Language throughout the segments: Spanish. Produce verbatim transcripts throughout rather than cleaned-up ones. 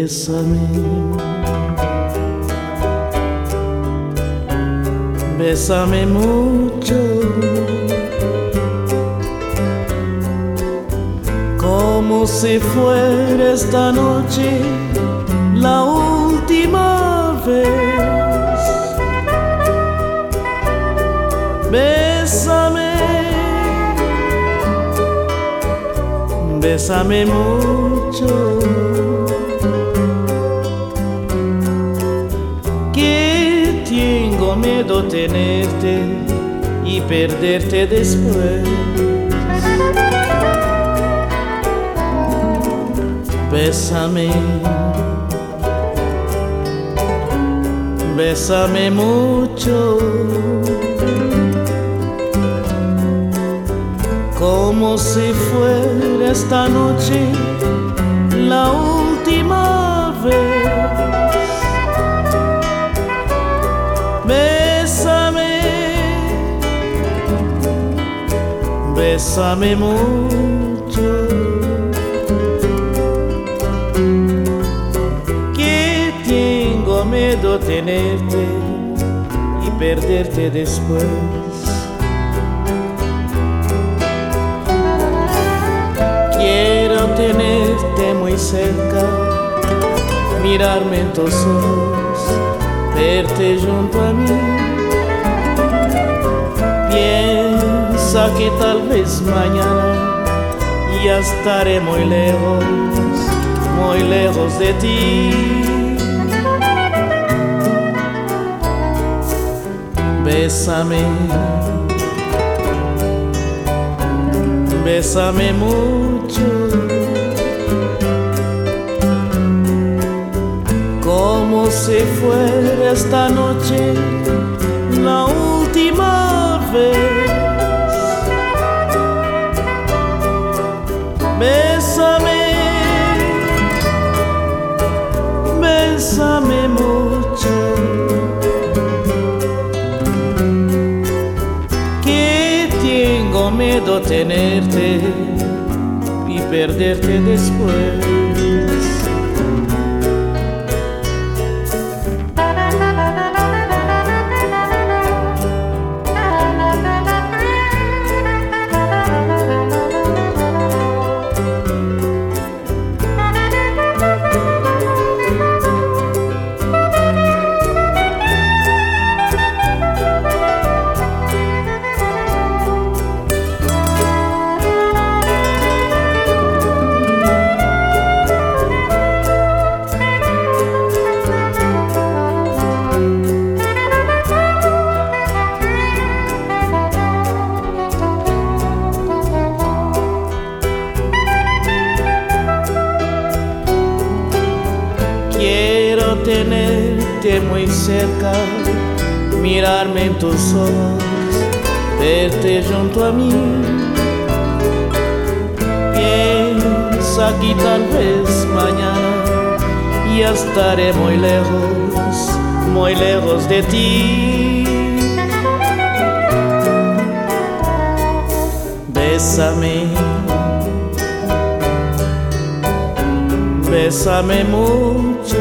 Bésame, bésame mucho, como si fuera esta noche la última vez. Bésame, bésame mucho, que tengo miedo tenerte y perderte después. Bésame, bésame mucho, como si fuera esta noche la última vez. Bésame, bésame mucho, que tengo miedo tenerte y perderte después. Quiero tenerte muy cerca, mirarme en tus ojos, verte junto a mí. Piensa que tal vez mañana ya estaré muy lejos, muy lejos de ti. Bésame, bésame mucho, como si fuera esta noche la última vez. Bésame, bésame mucho, que tengo miedo tenerte y perderte después. Quiero tenerte muy cerca, mirarme en tus ojos, verte junto a mí. Piensa que tal vez mañana ya estaré muy lejos, muy lejos de ti. Bésame, bésame mucho,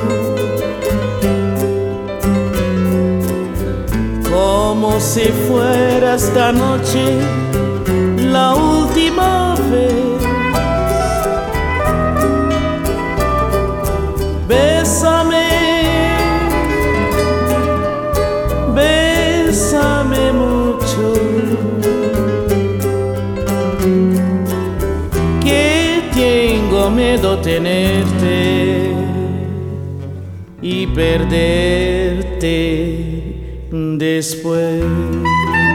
como si fuera esta noche la última vez. Bésame, bésame mucho, que tengo miedo tenerte y perderte después.